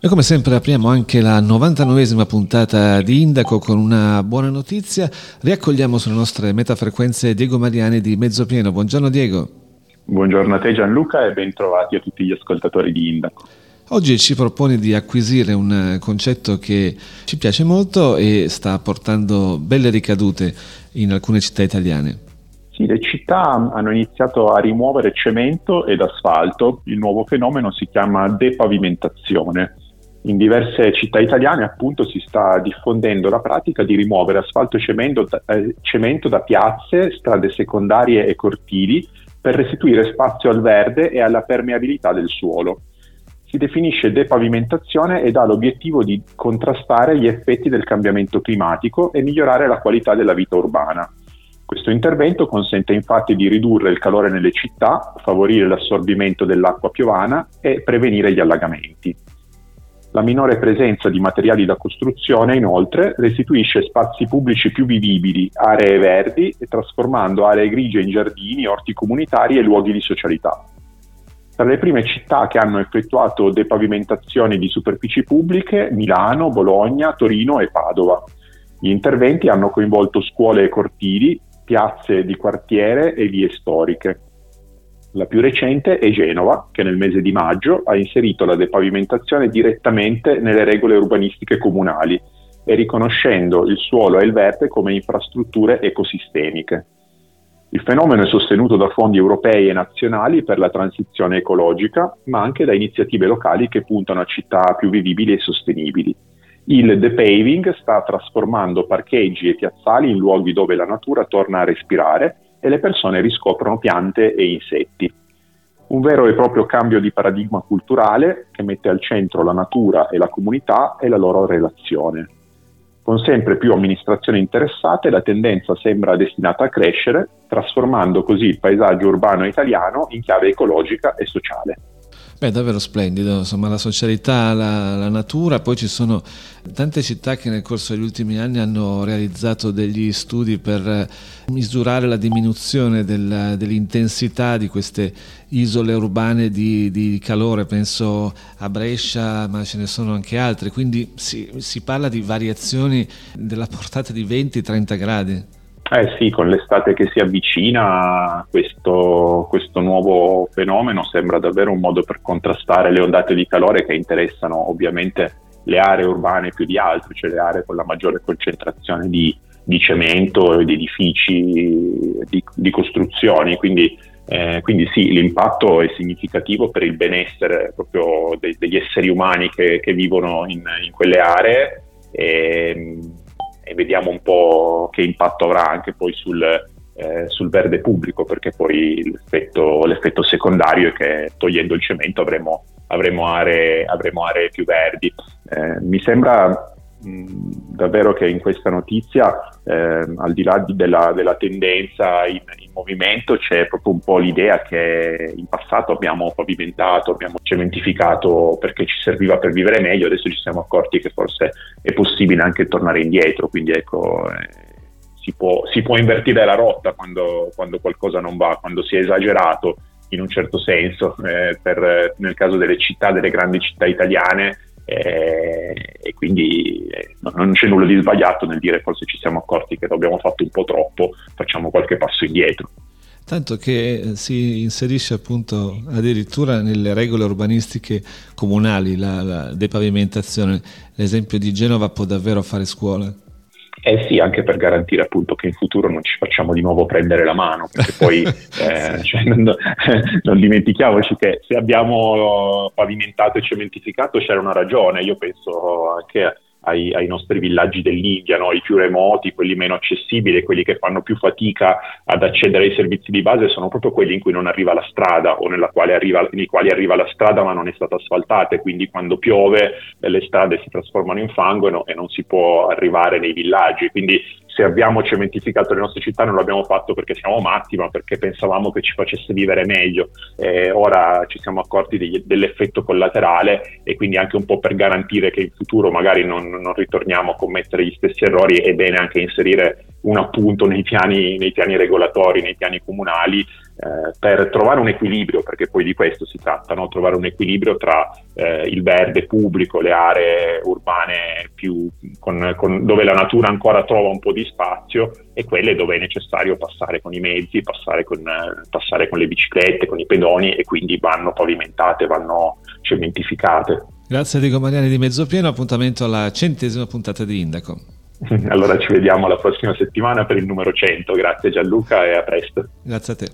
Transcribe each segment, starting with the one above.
Noi come sempre apriamo anche la 99esima puntata di Indaco con una buona notizia. Riaccogliamo sulle nostre metafrequenze Diego Mariani di Mezzopieno. Buongiorno Diego. Buongiorno a te Gianluca e bentrovati a tutti gli ascoltatori di Indaco. Oggi ci proponi di acquisire un concetto che ci piace molto e sta portando belle ricadute in alcune città italiane. Sì, le città hanno iniziato a rimuovere cemento ed asfalto. Il nuovo fenomeno si chiama depavimentazione. In diverse città italiane appunto si sta diffondendo la pratica di rimuovere asfalto e cemento da piazze, strade secondarie e cortili per restituire spazio al verde e alla permeabilità del suolo. Si definisce depavimentazione ed ha l'obiettivo di contrastare gli effetti del cambiamento climatico e migliorare la qualità della vita urbana. Questo intervento consente infatti di ridurre il calore nelle città, favorire l'assorbimento dell'acqua piovana e prevenire gli allagamenti. La minore presenza di materiali da costruzione, inoltre, restituisce spazi pubblici più vivibili, aree verdi, e trasformando aree grigie in giardini, orti comunitari e luoghi di socialità. Tra le prime città che hanno effettuato depavimentazioni di superfici pubbliche, Milano, Bologna, Torino e Padova. Gli interventi hanno coinvolto scuole e cortili, piazze di quartiere e vie storiche. La più recente è Genova, che nel mese di maggio ha inserito la depavimentazione direttamente nelle regole urbanistiche comunali e riconoscendo il suolo e il verde come infrastrutture ecosistemiche. Il fenomeno è sostenuto da fondi europei e nazionali per la transizione ecologica, ma anche da iniziative locali che puntano a città più vivibili e sostenibili. Il depaving sta trasformando parcheggi e piazzali in luoghi dove la natura torna a respirare e le persone riscoprono piante e insetti. Un vero e proprio cambio di paradigma culturale che mette al centro la natura e la comunità e la loro relazione. Con sempre più amministrazioni interessate, la tendenza sembra destinata a crescere, trasformando così il paesaggio urbano italiano in chiave ecologica e sociale. Beh, davvero splendido, insomma, la socialità, la natura. Poi ci sono tante città che nel corso degli ultimi anni hanno realizzato degli studi per misurare la diminuzione dell'intensità di queste isole urbane di calore. Penso a Brescia, ma ce ne sono anche altre, quindi si parla di variazioni della portata di 20-30 gradi. Sì, con l'estate che si avvicina, questo nuovo fenomeno sembra davvero un modo per contrastare le ondate di calore che interessano ovviamente le aree urbane più di altre, cioè le aree con la maggiore concentrazione di cemento e di edifici, di costruzioni, quindi sì, l'impatto è significativo per il benessere proprio degli esseri umani che vivono in quelle aree e vediamo un po' che impatto avrà anche poi sul verde pubblico, perché poi l'effetto secondario è che togliendo il cemento avremo aree più verdi. Mi sembra davvero che in questa notizia, al di là della tendenza in movimento, c'è proprio un po' l'idea che in passato abbiamo pavimentato, abbiamo cementificato perché ci serviva per vivere meglio, adesso ci siamo accorti che forse è possibile anche tornare indietro, quindi ecco, si può invertire la rotta quando qualcosa non va, quando si è esagerato in un certo senso, nel caso delle grandi città italiane, e quindi non c'è nulla di sbagliato nel dire forse ci siamo accorti che abbiamo fatto un po' troppo, facciamo qualche passo indietro. Tanto che si inserisce appunto addirittura nelle regole urbanistiche comunali la depavimentazione. L'esempio di Genova può davvero fare scuola. Sì, anche per garantire appunto che in futuro non ci facciamo di nuovo prendere la mano, perché poi non dimentichiamoci che se abbiamo pavimentato e cementificato c'era una ragione. Io penso anche ai nostri villaggi dell'India, no? I più remoti, quelli meno accessibili, quelli che fanno più fatica ad accedere ai servizi di base, sono proprio quelli in cui non arriva la strada o nei quali arriva la strada ma non è stata asfaltata, e quindi quando piove le strade si trasformano in fango e non si può arrivare nei villaggi. Quindi se abbiamo cementificato le nostre città non l'abbiamo fatto perché siamo matti, ma perché pensavamo che ci facesse vivere meglio. Ora ci siamo accorti dell'effetto collaterale, e quindi anche un po' per garantire che in futuro magari non ritorniamo a commettere gli stessi errori, è bene anche inserire un appunto nei piani regolatori, nei piani comunali, per trovare un equilibrio, perché poi di questo si tratta, no? Trovare un equilibrio tra il verde pubblico, le aree urbane più dove la natura ancora trova un po' di spazio, e quelle dove è necessario passare con i mezzi, passare con le biciclette, con i pedoni, e quindi vanno pavimentate, vanno cementificate. Grazie a Enrico Mariani di Mezzopieno, appuntamento alla 100ª puntata di Indaco. Allora ci vediamo la prossima settimana per il numero 100. Grazie Gianluca e a presto. Grazie a te.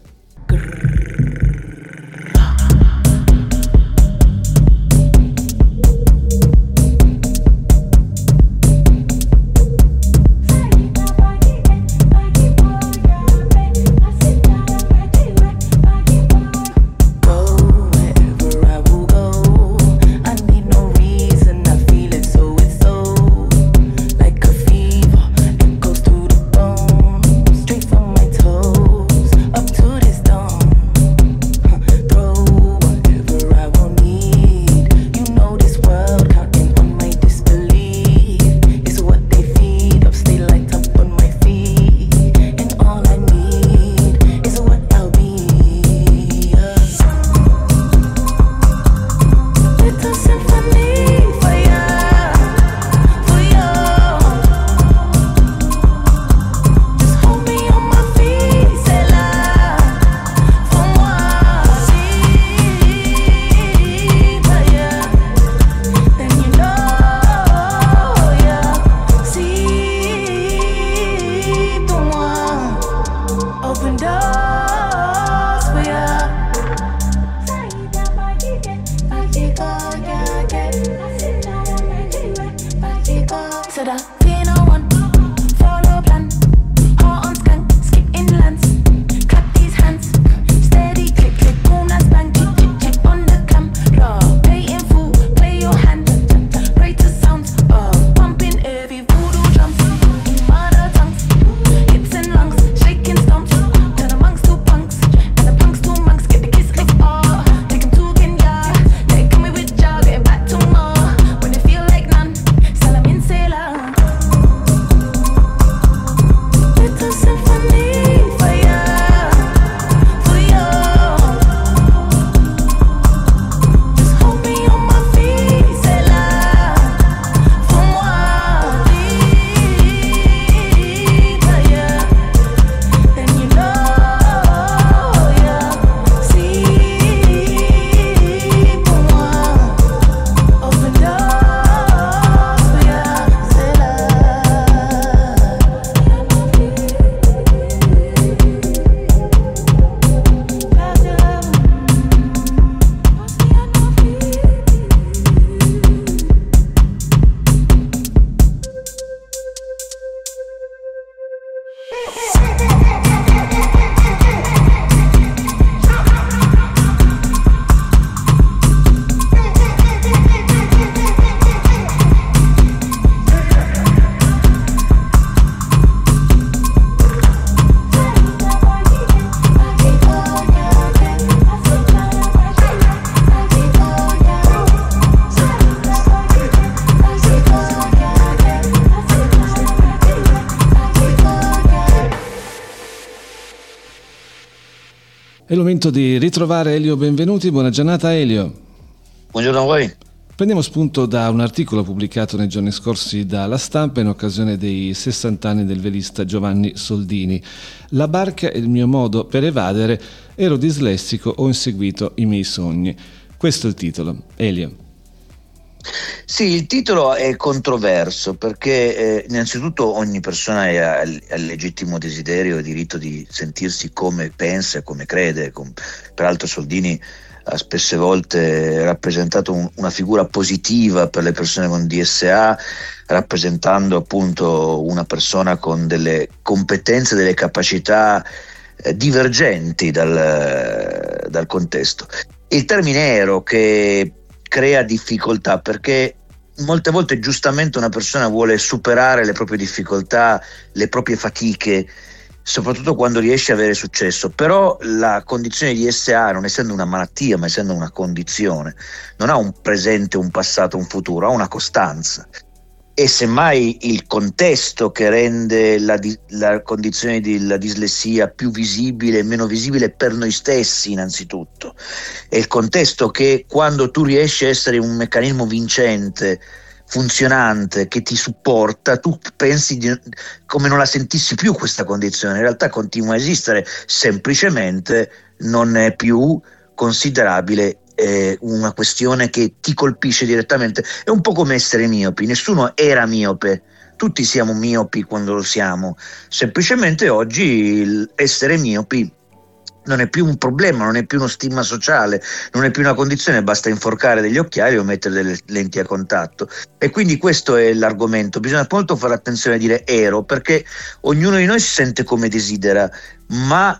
È il momento di ritrovare Elio Benvenuti. Buona giornata Elio. Buongiorno a voi. Prendiamo spunto da un articolo pubblicato nei giorni scorsi dalla Stampa in occasione dei 60 anni del velista Giovanni Soldini. La barca è il mio modo per evadere, ero dislessico, ho inseguito i miei sogni. Questo è il titolo. Elio. Sì, il titolo è controverso perché innanzitutto ogni persona ha il legittimo desiderio e diritto di sentirsi come pensa e come crede. Peraltro Soldini ha spesse volte rappresentato una figura positiva per le persone con DSA, rappresentando appunto una persona con delle competenze, delle capacità divergenti dal contesto. Il termine ero che crea difficoltà perché molte volte giustamente una persona vuole superare le proprie difficoltà, le proprie fatiche, soprattutto quando riesce a avere successo, però la condizione di SA, non essendo una malattia ma essendo una condizione, non ha un presente, un passato, un futuro, ha una costanza è semmai il contesto che rende la condizione della dislessia più visibile e meno visibile per noi stessi innanzitutto. È il contesto che, quando tu riesci a essere un meccanismo vincente, funzionante, che ti supporta, tu pensi come non la sentissi più questa condizione. In realtà continua a esistere, semplicemente non è più considerabile una questione che ti colpisce direttamente. È un po' come essere miopi. Nessuno era miope, tutti siamo miopi quando lo siamo, semplicemente oggi essere miopi non è più un problema, non è più uno stigma sociale, non è più una condizione, basta inforcare degli occhiali o mettere delle lenti a contatto. E quindi questo è l'argomento. Bisogna molto fare attenzione a dire ero, perché ognuno di noi si sente come desidera, ma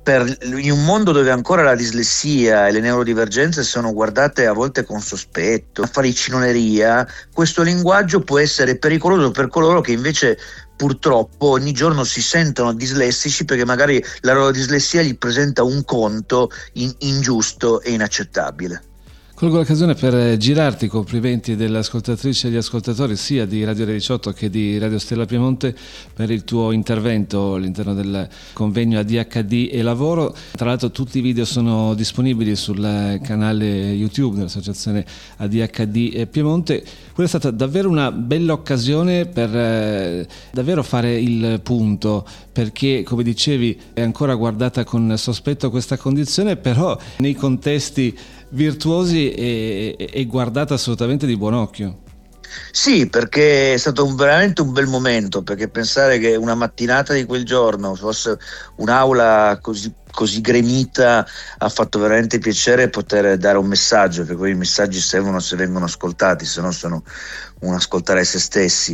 in un mondo dove ancora la dislessia e le neurodivergenze sono guardate a volte con sospetto, a faricineria, questo linguaggio può essere pericoloso per coloro che invece purtroppo ogni giorno si sentono dislessici, perché magari la loro dislessia gli presenta un conto ingiusto e inaccettabile. Colgo l'occasione per girarti i complimenti delle ascoltatrici e degli ascoltatori sia di Radio Ore 18 che di Radio Stella Piemonte per il tuo intervento all'interno del convegno ADHD e lavoro. Tra l'altro tutti i video sono disponibili sul canale YouTube dell'Associazione ADHD Piemonte. Quella è stata davvero una bella occasione per davvero fare il punto, perché come dicevi è ancora guardata con sospetto questa condizione, però nei contesti virtuosi è guardata assolutamente di buon occhio. Sì, perché è stato veramente un bel momento, perché pensare che una mattinata di quel giorno fosse un'aula così gremita ha fatto veramente piacere poter dare un messaggio, perché poi i messaggi servono se vengono ascoltati, se no sono un ascoltare se stessi.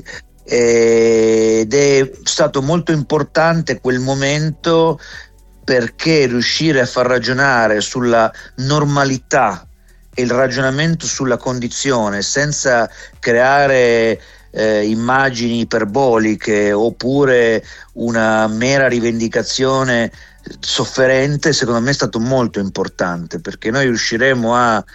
Ed è stato molto importante quel momento, perché riuscire a far ragionare sulla normalità e il ragionamento sulla condizione senza creare immagini iperboliche oppure una mera rivendicazione sofferente, secondo me è stato molto importante, perché noi riusciremo a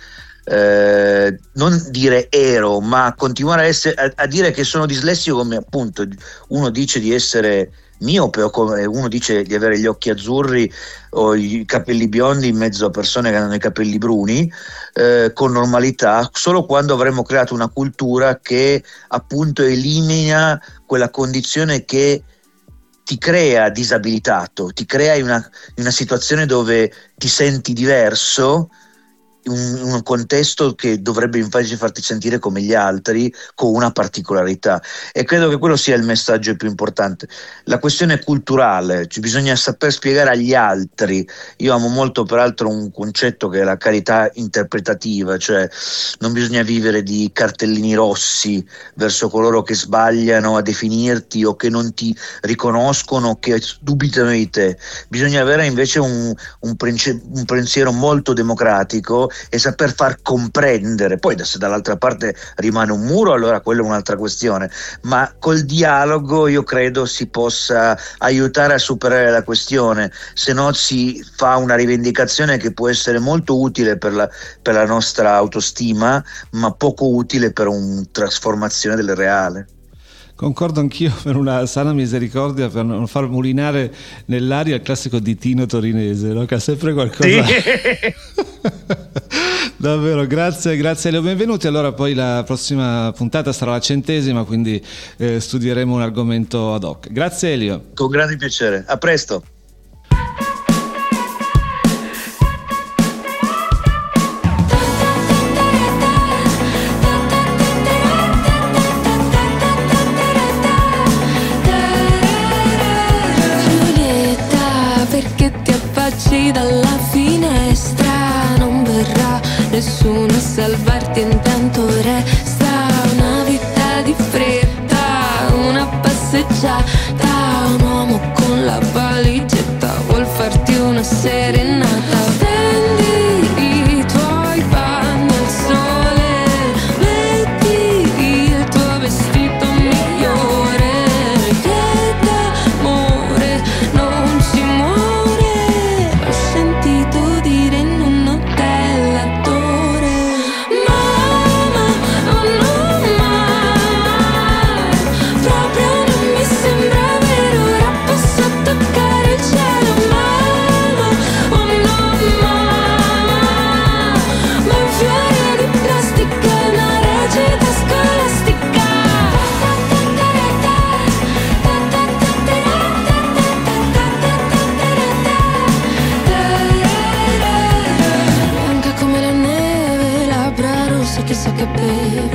non dire ero, ma continuare a dire che sono dislessico, come appunto uno dice di essere miope, o come uno dice di avere gli occhi azzurri o i capelli biondi in mezzo a persone che hanno i capelli bruni, con normalità, solo quando avremo creato una cultura che appunto elimina quella condizione che ti crea disabilitato, ti crea in una situazione dove ti senti diverso, un contesto che dovrebbe invece farti sentire come gli altri, con una particolarità. E credo che quello sia il messaggio più importante. La questione è culturale, bisogna saper spiegare agli altri. Io amo molto peraltro un concetto che è la carità interpretativa, cioè non bisogna vivere di cartellini rossi verso coloro che sbagliano a definirti o che non ti riconoscono, che dubitano di te. Bisogna avere invece un pensiero molto democratico e saper far comprendere. Poi se dall'altra parte rimane un muro, allora quella è un'altra questione, ma col dialogo io credo si possa aiutare a superare la questione, se no si fa una rivendicazione che può essere molto utile per la nostra autostima, ma poco utile per una trasformazione del reale. Concordo anch'io, per una sana misericordia, per non far mulinare nell'aria il classico ditino torinese, no? Che ha sempre qualcosa. Sì. Davvero, grazie Elio, benvenuti. Allora poi la prossima puntata sarà la 100ª, quindi studieremo un argomento ad hoc. Grazie Elio. Con grande piacere, a presto. Dalla finestra non verrà nessuno a salvarti, intanto resta una vita di fretta, una passeggiata, un uomo con la valigetta vuol farti una serenata. Stendi i tuoi panni al sole, metti il tuo vestito migliore, che d'amore non si muore. Sentito dire in un hotel attore.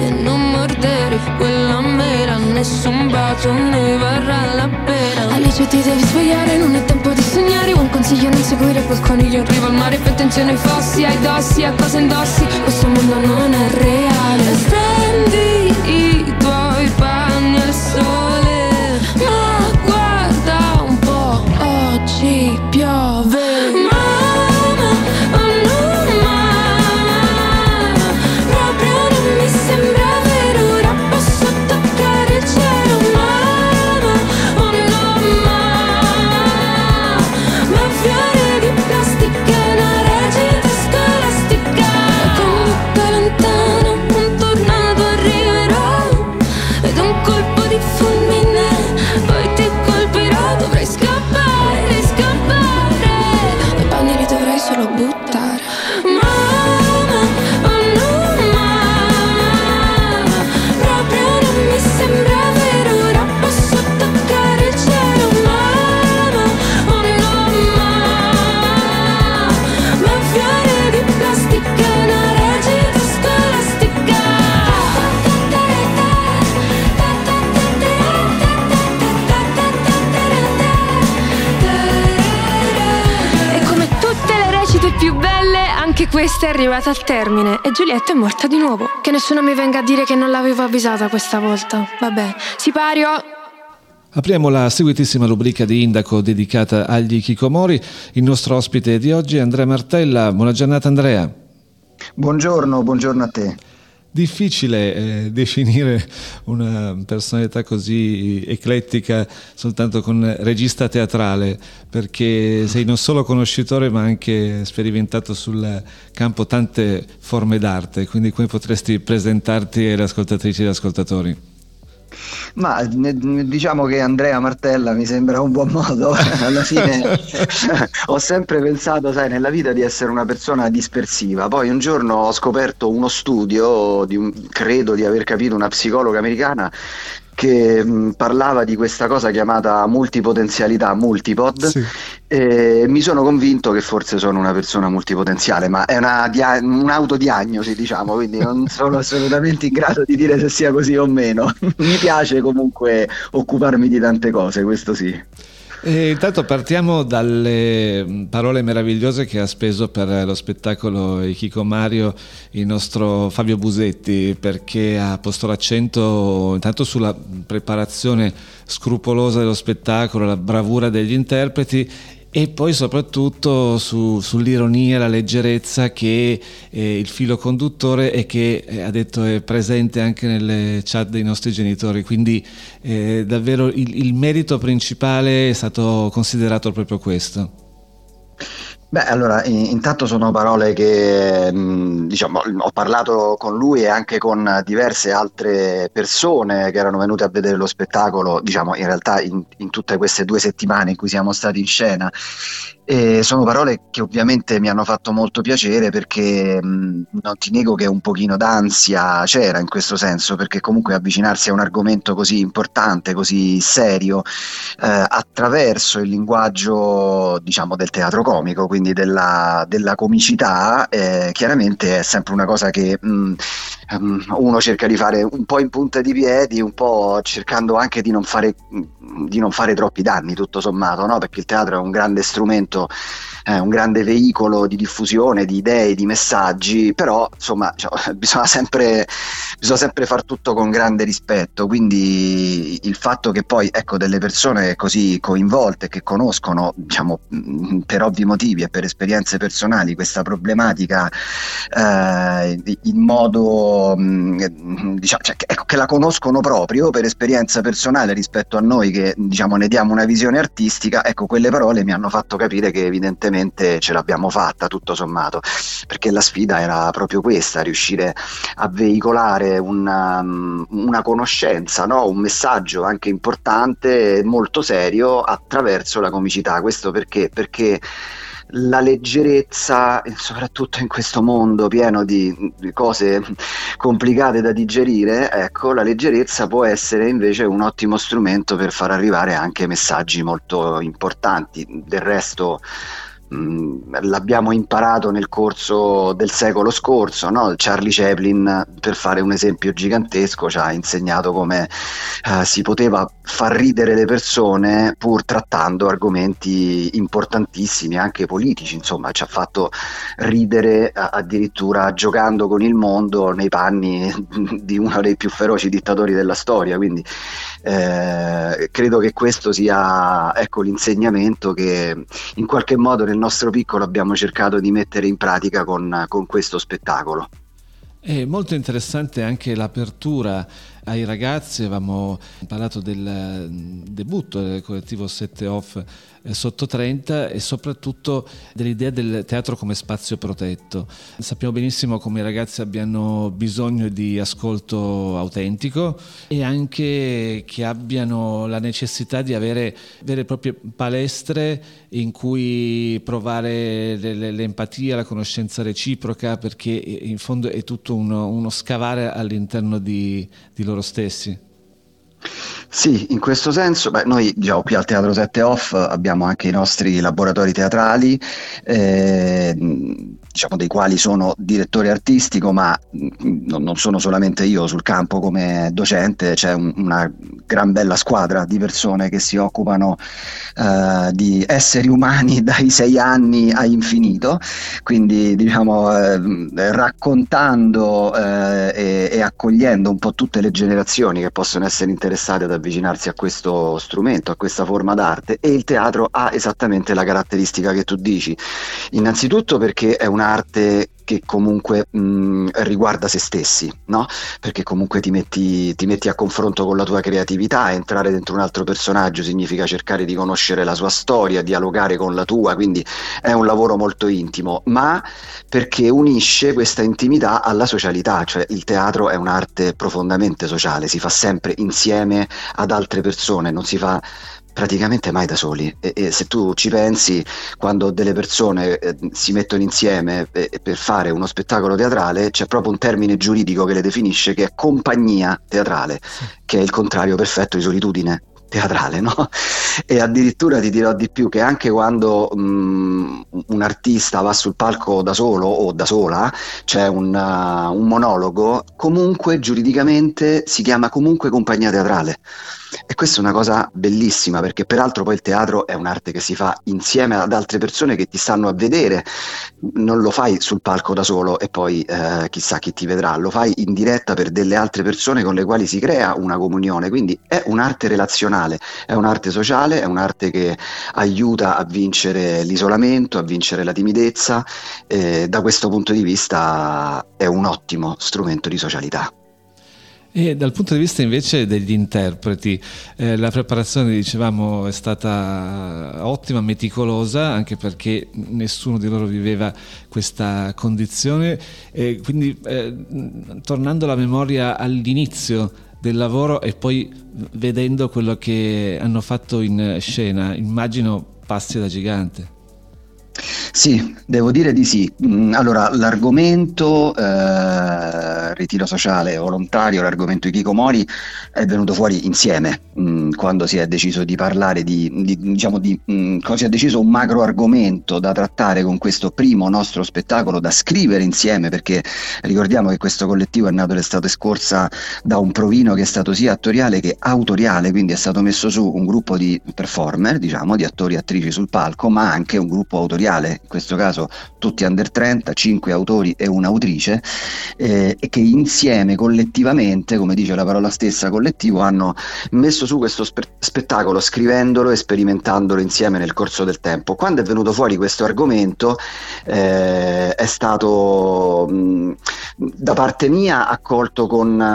e non mordere quella mela, nessun bacio ne varrà la pena. Alice, ti devi svegliare, non è tempo di sognare. Un consiglio: non seguire quel coniglio in riva al mare. Fai attenzione ai fossi, ai dossi, a cosa indossi. Questo mondo non è reale. Stendi i tuoi panni al sole, ma guarda un po', oggi piove. Mamma, oh no mamma, proprio non mi sembra vero. Ora posso toccare il cielo. Mamma, oh no mamma, ma un fiore di plastica, una recita scolastica. Comunque lontano un tornado arriverà ed un colpo di fulmine poi ti colpirà. Dovrai scappare, scappare, i panni li dovrai solo buttare. Mamma, oh no mamma, proprio non mi sembra vero. Ora posso toccare il cielo. Mamma, oh no mamma, ma un fiore di plastica, una recita scolastica. E come tutte le recite più belle, anche questa è arrivata al termine e Giulietta è morta di nuovo. Che nessuno mi venga a dire che non l'avevo avvisata questa volta. Vabbè, sipario. Apriamo la seguitissima rubrica di Indaco dedicata agli hikikomori. Il nostro ospite di oggi è Andrea Martella. Buona giornata Andrea. Buongiorno a te. Difficile definire una personalità così eclettica soltanto con regista teatrale, perché sei non solo conoscitore ma anche sperimentato sul campo tante forme d'arte, quindi come potresti presentarti alle ascoltatrici e agli ascoltatori? Ma diciamo che Andrea Martella mi sembra un buon modo. Alla fine ho sempre pensato, sai, nella vita di essere una persona dispersiva. Poi un giorno ho scoperto uno studio credo di aver capito, una psicologa americana che parlava di questa cosa chiamata multipotenzialità, multipod. Sì. E mi sono convinto che forse sono una persona multipotenziale, ma è un'autodiagnosi, diciamo, quindi non sono assolutamente in grado di dire se sia così o meno. Mi piace comunque occuparmi di tante cose, questo sì. E intanto partiamo dalle parole meravigliose che ha speso per lo spettacolo Hikikomario il nostro Fabio Busetti, perché ha posto l'accento intanto sulla preparazione scrupolosa dello spettacolo, la bravura degli interpreti e poi soprattutto sull'ironia, la leggerezza che è il filo conduttore e che ha detto è presente anche nelle chat dei nostri genitori, quindi davvero il merito principale è stato considerato proprio questo. Beh, allora, intanto sono parole che diciamo, ho parlato con lui e anche con diverse altre persone che erano venute a vedere lo spettacolo, diciamo, in realtà in tutte queste 2 settimane in cui siamo stati in scena. E sono parole che ovviamente mi hanno fatto molto piacere, perché non ti nego che un pochino d'ansia c'era in questo senso, perché comunque avvicinarsi a un argomento così importante, così serio, attraverso il linguaggio, diciamo, del teatro comico, quindi della comicità, chiaramente è sempre una cosa che uno cerca di fare un po' in punta di piedi, un po' cercando anche di non fare troppi danni, tutto sommato, no? Perché il teatro è un grande strumento, un grande veicolo di diffusione di idee, di messaggi, però insomma, bisogna sempre far tutto con grande rispetto, quindi il fatto che poi, ecco, delle persone così coinvolte, che conoscono, diciamo, per ovvi motivi e per esperienze personali questa problematica in modo, diciamo, che la conoscono proprio per esperienza personale rispetto a noi che, diciamo, ne diamo una visione artistica, ecco, quelle parole mi hanno fatto capire che evidentemente ce l'abbiamo fatta tutto sommato, perché la sfida era proprio questa, riuscire a veicolare una conoscenza, no? Un messaggio anche importante, molto serio, attraverso la comicità. Questo perché la leggerezza, soprattutto in questo mondo pieno di cose complicate da digerire, ecco, la leggerezza può essere invece un ottimo strumento per far arrivare anche messaggi molto importanti. Del resto l'abbiamo imparato nel corso del secolo scorso, no? Charlie Chaplin, per fare un esempio gigantesco, ci ha insegnato come si poteva far ridere le persone pur trattando argomenti importantissimi, anche politici, insomma ci ha fatto ridere addirittura giocando con il mondo nei panni di uno dei più feroci dittatori della storia, quindi credo che questo sia, ecco, l'insegnamento che in qualche modo nel nostro piccolo abbiamo cercato di mettere in pratica con questo spettacolo. È molto interessante anche l'apertura ai ragazzi. Avevamo parlato del debutto del collettivo 7 Off sotto 30 e soprattutto dell'idea del teatro come spazio protetto. Sappiamo benissimo come i ragazzi abbiano bisogno di ascolto autentico e anche che abbiano la necessità di avere vere e proprie palestre in cui provare l'empatia, la conoscenza reciproca, perché in fondo è tutto uno scavare all'interno di loro stessi. Sì, in questo senso, noi diciamo qui al Teatro 7 Off abbiamo anche i nostri laboratori teatrali, diciamo dei quali sono direttore artistico, ma non sono solamente io sul campo come docente, c'è una gran bella squadra di persone che si occupano di esseri umani dai 6 anni a infinito, quindi diciamo raccontando e accogliendo un po' tutte le generazioni che possono essere interessate ad avvicinarsi a questo strumento, a questa forma d'arte. E il teatro ha esattamente la caratteristica che tu dici, innanzitutto perché è un'arte che comunque riguarda se stessi, no? Perché comunque ti metti a confronto con la tua creatività, entrare dentro un altro personaggio significa cercare di conoscere la sua storia, dialogare con la tua, quindi è un lavoro molto intimo, ma perché unisce questa intimità alla socialità, cioè il teatro è un'arte profondamente sociale, si fa sempre insieme ad altre persone, non si fa praticamente mai da soli, e se tu ci pensi, quando delle persone si mettono insieme per fare uno spettacolo teatrale, c'è proprio un termine giuridico che le definisce, che è compagnia teatrale, che è il contrario perfetto di solitudine teatrale, no? E addirittura ti dirò di più, che anche quando un artista va sul palco da solo o da sola, c'è un monologo, comunque giuridicamente si chiama comunque compagnia teatrale. E questa è una cosa bellissima, perché peraltro poi il teatro è un'arte che si fa insieme ad altre persone che ti stanno a vedere, non lo fai sul palco da solo e poi chissà chi ti vedrà, lo fai in diretta per delle altre persone con le quali si crea una comunione, quindi è un'arte relazionale, è un'arte sociale, è un'arte che aiuta a vincere l'isolamento, a vincere la timidezza, da questo punto di vista è un ottimo strumento di socialità. E dal punto di vista invece degli interpreti, la preparazione, dicevamo, è stata ottima, meticolosa, anche perché nessuno di loro viveva questa condizione, e quindi tornando la memoria all'inizio del lavoro e poi vedendo quello che hanno fatto in scena, immagino passi da gigante. Sì, devo dire di sì. Allora, l'argomento ritiro sociale volontario, l'argomento hikikomori è venuto fuori insieme quando si è deciso di parlare quando si è deciso un macro argomento da trattare con questo primo nostro spettacolo da scrivere insieme, perché ricordiamo che questo collettivo è nato l'estate scorsa da un provino che è stato sia attoriale che autoriale, quindi è stato messo su un gruppo di performer, diciamo, di attori e attrici sul palco, ma anche un gruppo autoriale, in questo caso tutti under 30, 5 autori e un'autrice, e che insieme, collettivamente, come dice la parola stessa collettivo, hanno messo su questo spettacolo scrivendolo e sperimentandolo insieme nel corso del tempo. Quando è venuto fuori questo argomento è stato da parte mia accolto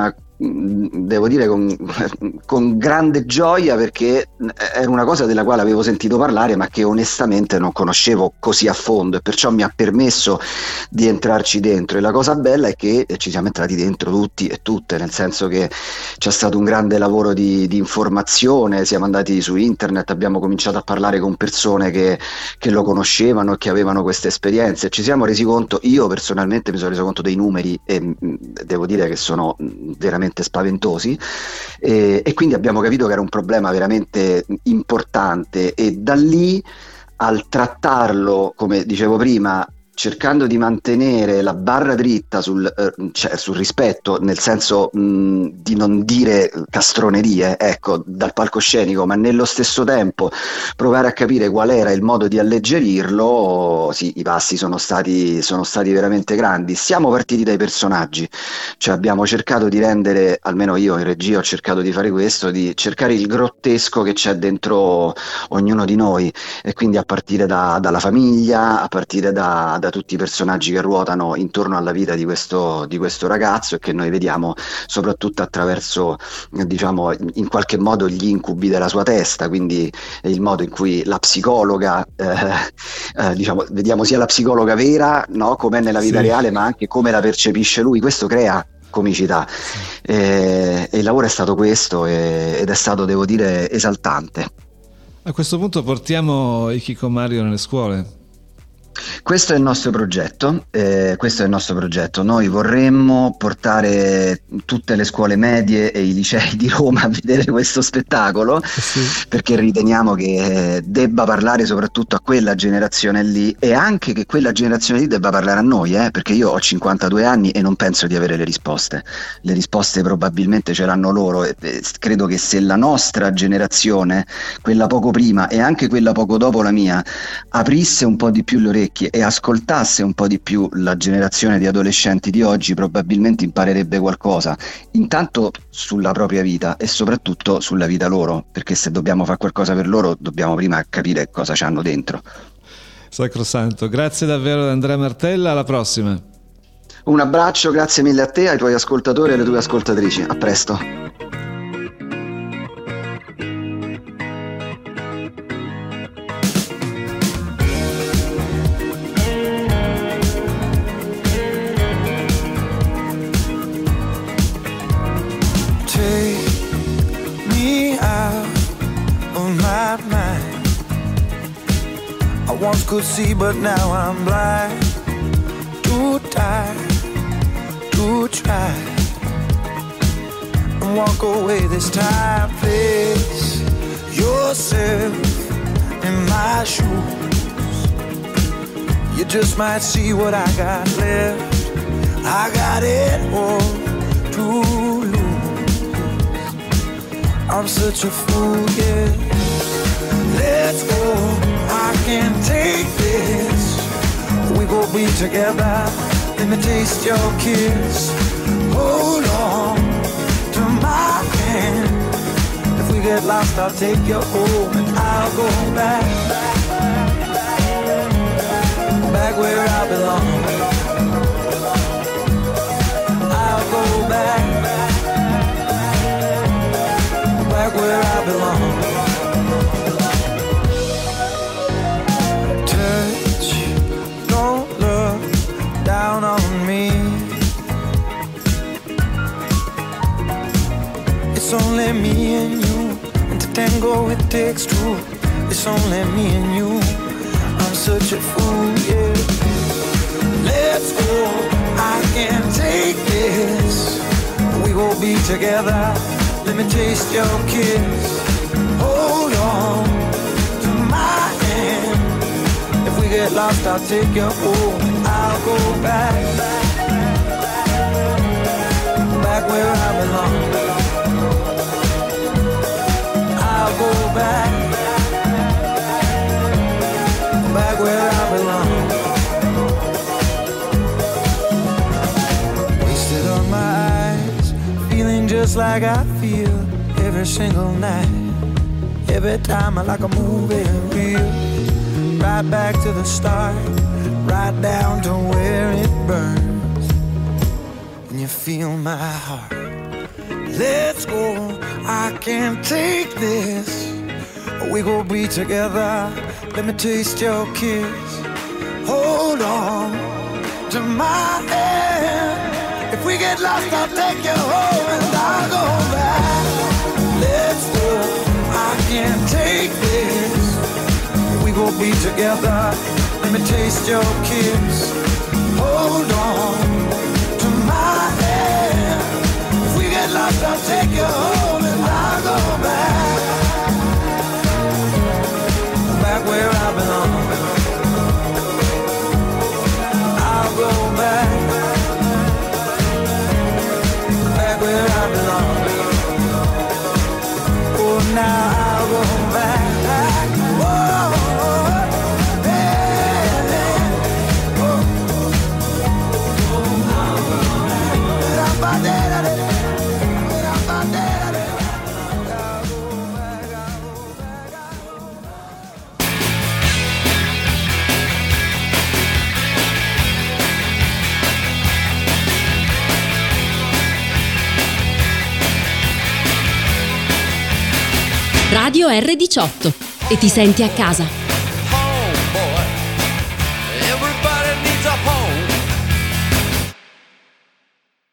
devo dire con grande gioia, perché era una cosa della quale avevo sentito parlare ma che onestamente non conoscevo così a fondo, e perciò mi ha permesso di entrarci dentro. E la cosa bella è che ci siamo entrati dentro tutti e tutte, nel senso che c'è stato un grande lavoro di informazione, siamo andati su internet, abbiamo cominciato a parlare con persone che lo conoscevano e che avevano queste esperienze, e ci siamo resi conto, io personalmente mi sono reso conto dei numeri, e devo dire che sono veramente spaventosi, e quindi abbiamo capito che era un problema veramente importante, e da lì al trattarlo, come dicevo prima, cercando di mantenere la barra dritta sul rispetto, nel senso di non dire castronerie, ecco, dal palcoscenico, ma nello stesso tempo provare a capire qual era il modo di alleggerirlo. Sì, i passi sono stati veramente grandi. Siamo partiti dai personaggi, cioè abbiamo cercato di rendere, almeno io in regia ho cercato di fare questo, di cercare il grottesco che c'è dentro ognuno di noi, e quindi a partire dalla famiglia, a partire da tutti i personaggi che ruotano intorno alla vita di questo ragazzo, e che noi vediamo soprattutto attraverso, diciamo, in qualche modo gli incubi della sua testa, quindi il modo in cui la psicologa, diciamo, vediamo sia la psicologa vera, no, com'è nella vita reale, ma anche come la percepisce lui. Questo crea comicità, e il lavoro è stato questo, ed è stato, devo dire, esaltante. A questo punto portiamo Hikikomari nelle scuole. Questo è il nostro progetto, Noi vorremmo portare tutte le scuole medie e i licei di Roma a vedere questo spettacolo, perché riteniamo che debba parlare soprattutto a quella generazione lì, e anche che quella generazione lì debba parlare a noi, perché io ho 52 anni e non penso di avere le risposte probabilmente ce l'hanno loro, e credo che se la nostra generazione, quella poco prima e anche quella poco dopo la mia, aprisse un po' di più le orecchie e ascoltasse un po' di più la generazione di adolescenti di oggi, probabilmente imparerebbe qualcosa, intanto sulla propria vita e soprattutto sulla vita loro, perché se dobbiamo fare qualcosa per loro dobbiamo prima capire cosa c'hanno dentro. Sacrosanto, grazie davvero ad Andrea Martella, alla prossima. Un abbraccio, grazie mille a te, ai tuoi ascoltatori e alle tue ascoltatrici, a presto. Once could see, but now I'm blind. Too tired to try and walk away this time. Place yourself in my shoes. You just might see what I got left. I got it all to lose. I'm such a fool, yeah. Let's go. I can't take this. We gon' be together. Let me taste your kiss. Hold on to my hand. If we get lost, I'll take you home and I'll go back, back where I belong. I'll go back, back where I belong. Down on me. It's only me and you, and to tango it takes two. It's only me and you. I'm such a fool, yeah. Let's go. I can't take this. We gon' be together. Let me taste your kiss. Hold on to my hand. If we get lost, I'll take you home. I'll go back, back where I belong. I'll go back, back where I belong. Wasted on my eyes, feeling just like I feel every single night. Every time I like a movie reel. Right back to the start. Right down to where it burns. And you feel my heart. Let's go. I can't take this. We gon' be together. Let me taste your kiss. Hold on to my hand. If we get lost, I'll take you home and I'll go back. Let's go. I can't take this. We gon' be together. Let me taste your kiss. Hold on to my hand. If we get lost, I'll take you home and I'll go back, back where I belong. Radio R18 e ti senti a casa.